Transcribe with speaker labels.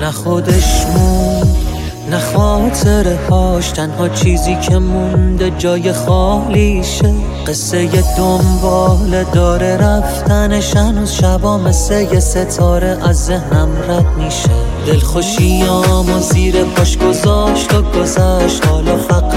Speaker 1: نه خودش موند نه خاطره هاش، تنها چیزی که مونده جای خالیشه. قصه دنباله داره رفتنش، هنوز شبا مثل یه ستاره از ذهنم رد میشه. دلخوشیامو زیر پاش گذاشت و گذشت، حالا فقط